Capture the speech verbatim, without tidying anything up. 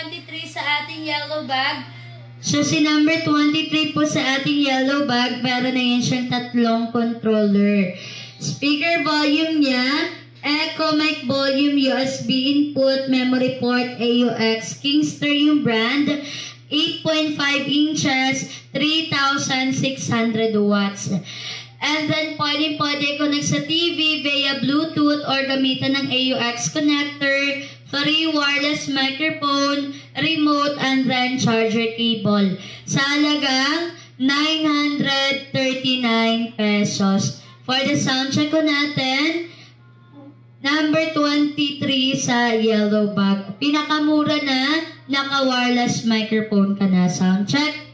twenty-three sa ating yellow bag? So si number twenty-three po sa ating yellow bag, meron na yan siyang tatlong controller. Speaker volume niya, Echo mic volume, U S B input, memory port, A U X, Kingster yung brand, eight point five inches, three thousand six hundred watts. And then pwede-pwede connect sa T V via Bluetooth or gamitan ng A U X connector, free wireless microphone, remote, and then charger cable. Sa halagang nine hundred thirty-nine pesos. For the sound check ko natin, number twenty-three sa yellow bag. Pinakamura na, naka-wireless microphone ka na. Sound check.